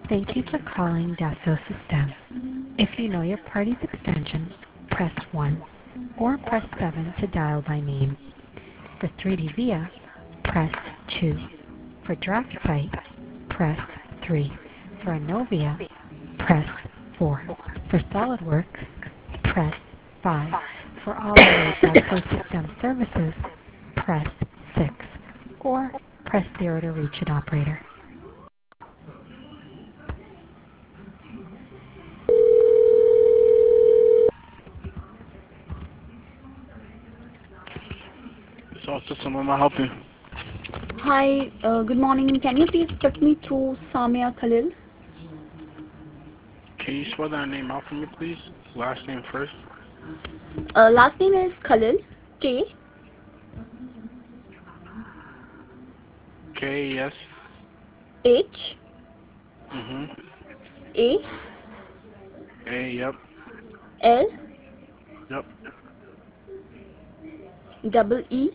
Thank you for calling Dassault Systèmes. If you know your party's extension, press 1 or press 7 to dial by name. For 3D Via, press 2. For DraftSight, press 3. For Innovia, press 4. For SolidWorks, press 5. For all other Dassault Systèmes services, press 6. Or press 0 to reach an operator. So system, am I helping? Hi, good morning. Can you please put me through Samia Khalil? Can you spell that name out for me, please? Last name first. Last name is Khalil. K K, yes. H Mhm. A A, yep. L Yep. double E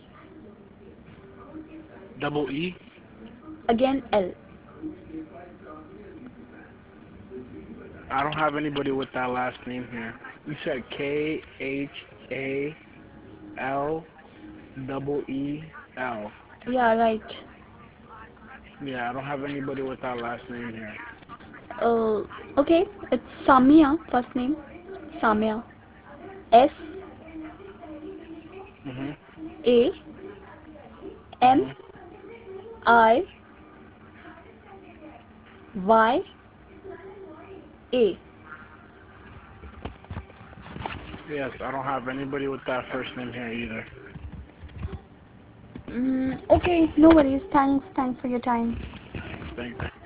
Double E. again L. I don't have anybody with that last name here. You said K H A L double E L. Yeah, right. Yeah, I don't have anybody with that last name here. Uh, okay, it's Samia first name. Samia. S Mhm. A M Mhm. I Y A. Yes, I don't have anybody with that first name here either. Okay, no worries. Thanks for your time. Thanks.